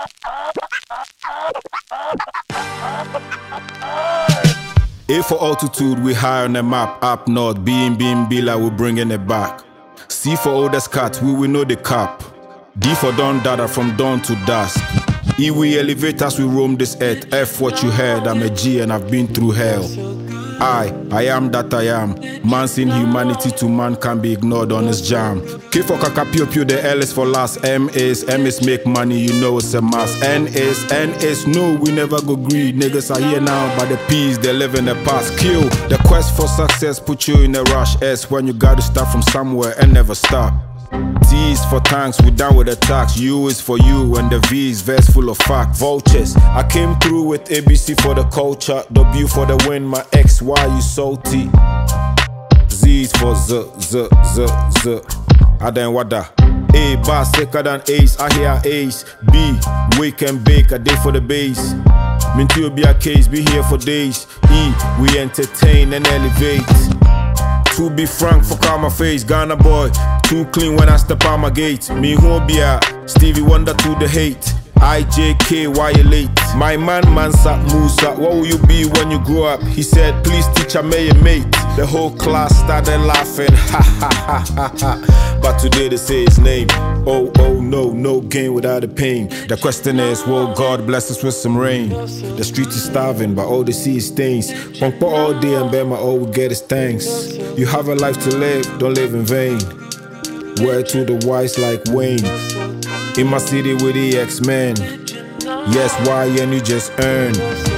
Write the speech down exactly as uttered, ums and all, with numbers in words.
A for altitude, we high on the map. Up north, being being Bila, we bringing it back. C for oldest cat, we will know the cap. D for dawn dada, from dawn to dusk. E we elevate as we roam this earth. F what you heard, I'm a G and I've been through hell. I, I am that I am. Man seen humanity to man can be ignored on his jam. K for kakapio, the L is for last. M is, M is make money, you know it's a must. N is, N is, no, we never go greed. Niggas are here now, but the P's, they live in the past. Q, the quest for success put you in a rush. S, when you gotta start from somewhere and never stop. T is for thanks, we down with the tax. U is for you, and the V is verse full of facts. Vultures, I came through with A B C for the culture. W for the win, my X, why you salty? Z is for Z, Z, Z, Z. I then wada. A bar sicker than ace, I hear ace. B, wake and bake, a day for the base. Minty be a case, be here for days. E, we entertain and elevate. To be frank, fuck out my face, Ghana boy. Too clean when I step out my gate. Me who be a Stevie Wonder to the hate. I J K, why you late? My man Mansa Musa, what will you be when you grow up? He said, please teacher, may you mate. The whole class started laughing, ha ha ha ha ha. But today they say his name. Oh, oh, no, no gain without the pain. The question is, will God bless us with some rain? The street is starving, but all they see is stains. Pump all day and Bema, all we get is thanks. You have a life to live, don't live in vain. Word to the wise like Wayne. In my city with the X-Men. Yes, why and you just earn.